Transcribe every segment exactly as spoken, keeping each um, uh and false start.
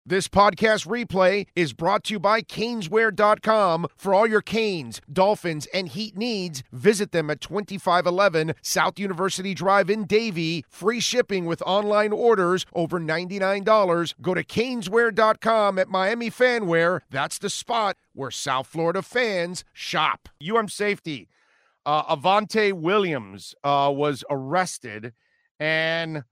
This podcast replay is brought to you by Caneswear dot com. For all your Canes, Dolphins, and Heat needs, visit them at twenty-five eleven South University Drive in Davie. Free shipping with online orders over ninety-nine dollars. Go to Caneswear dot com at Miami Fanwear. That's the spot where South Florida fans shop. U M safety. Uh, Avante Williams uh, was arrested, and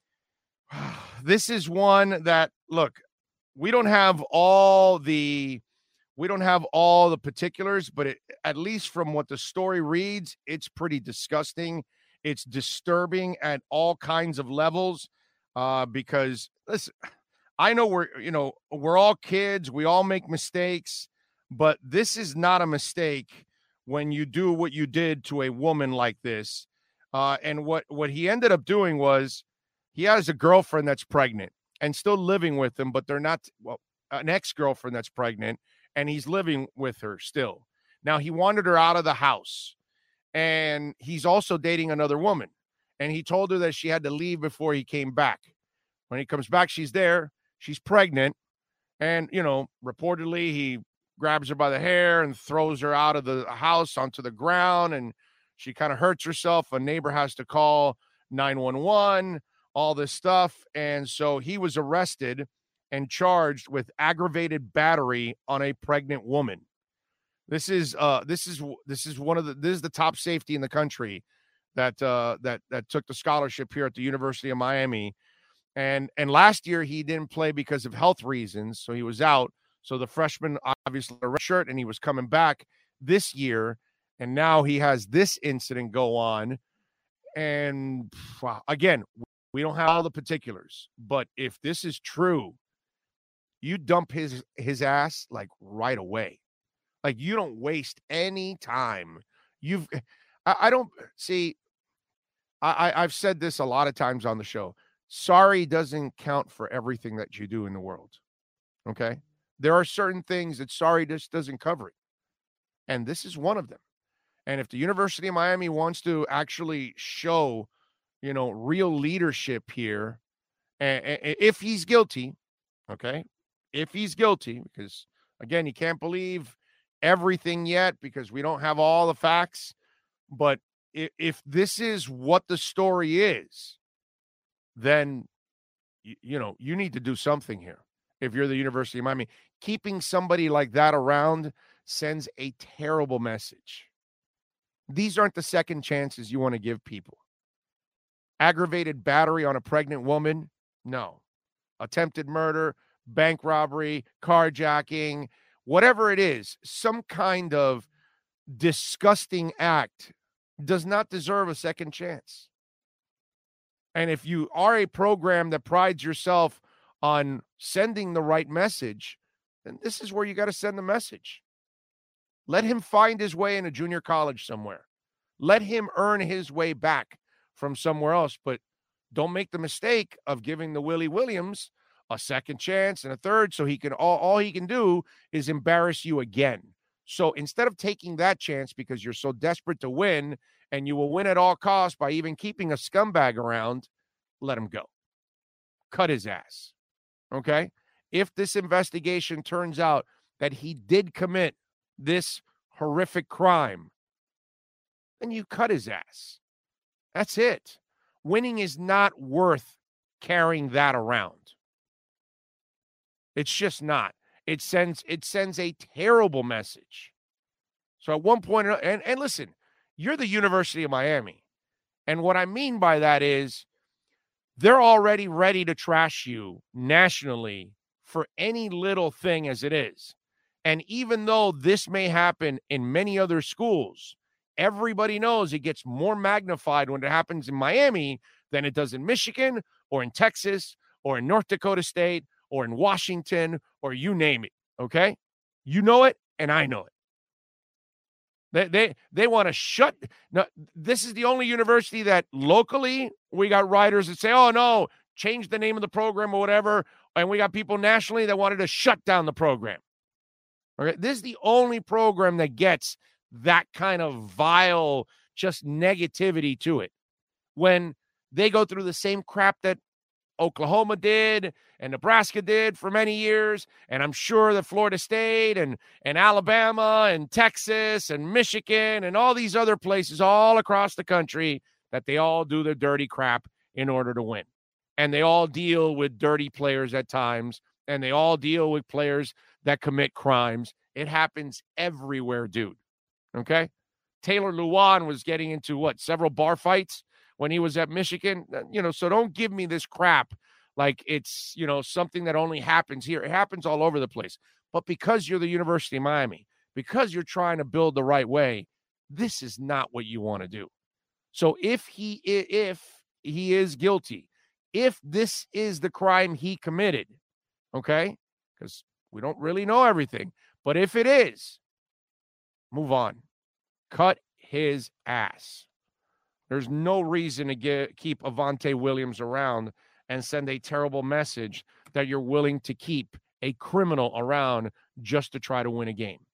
this is one that, look, we don't have all the we don't have all the particulars, but it, at least from what the story reads, it's pretty disgusting. It's disturbing at all kinds of levels uh, because, listen, I know we're, you know, we're all kids. We all make mistakes, but this is not a mistake when you do what you did to a woman like this. Uh, and what, what he ended up doing was he has a girlfriend that's pregnant and still living with him, but they're not, well, an ex-girlfriend that's pregnant, and he's living with her still. Now, he wanted her out of the house, and he's also dating another woman, and he told her that she had to leave before he came back. When he comes back, she's there, she's pregnant, and, you know, reportedly he grabs her by the hair and throws her out of the house onto the ground, and she kind of hurts herself. A neighbor has to call nine one one, all this stuff. And so he was arrested and charged with aggravated battery on a pregnant woman. This is uh this is this is one of the this is the top safety in the country that uh that that took the scholarship here at the University of Miami. And and last year he didn't play because of health reasons, so he was out. So the freshman obviously a red shirt, and he was coming back this year, and now he has this incident go on. And wow, again, we don't have all the particulars, but if this is true, you dump his his ass like right away. Like, you don't waste any time. You've I, I don't see. I, I I've said this a lot of times on the show. Sorry doesn't count for everything that you do in the world. Okay, there are certain things that sorry just doesn't cover it, and this is one of them. And if the University of Miami wants to actually show, you know, real leadership here, and, and if he's guilty, okay, if he's guilty, because again, you can't believe everything yet because we don't have all the facts, but if, if this is what the story is, then, you, you know, you need to do something here. If you're the University of Miami, keeping somebody like that around sends a terrible message. These aren't the second chances you want to give people. Aggravated battery on a pregnant woman? No. Attempted murder, bank robbery, carjacking, whatever it is, some kind of disgusting act does not deserve a second chance. And if you are a program that prides yourself on sending the right message, then this is where you got to send the message. Let him find his way in a junior college somewhere. Let him earn his way back from somewhere else, but don't make the mistake of giving the Willie Williams a second chance and a third, so he can all, all he can do is embarrass you again. So instead of taking that chance because you're so desperate to win, and you will win at all costs by even keeping a scumbag around, let him go. Cut his ass. Okay? If this investigation turns out that he did commit this horrific crime, then you cut his ass. That's it. Winning is not worth carrying that around. It's just not. It sends it sends a terrible message. So at one point, and, and listen, you're the University of Miami. And what I mean by that is they're already ready to trash you nationally for any little thing as it is. And even though this may happen in many other schools, everybody knows it gets more magnified when it happens in Miami than it does in Michigan or in Texas or in North Dakota State or in Washington or you name it, okay? You know it, and I know it. They they they want to shut. No, this is the only university that locally we got writers that say, "Oh no, change the name of the program or whatever," and we got people nationally that wanted to shut down the program. Okay, this is the only program that gets that kind of vile, just negativity to it. When they go through the same crap that Oklahoma did and Nebraska did for many years. And I'm sure that Florida State and, and Alabama and Texas and Michigan and all these other places all across the country, that they all do their dirty crap in order to win. And they all deal with dirty players at times, and they all deal with players that commit crimes. It happens everywhere, dude. Okay? Taylor Lewan was getting into, what, several bar fights when he was at Michigan? You know, so don't give me this crap like it's, you know, something that only happens here. It happens all over the place. But because you're the University of Miami, because you're trying to build the right way, this is not what you want to do. So if he if he is guilty, if this is the crime he committed, okay, because we don't really know everything, but if it is, move on. Cut his ass. There's no reason to get, keep Avante Williams around and send a terrible message that you're willing to keep a criminal around just to try to win a game.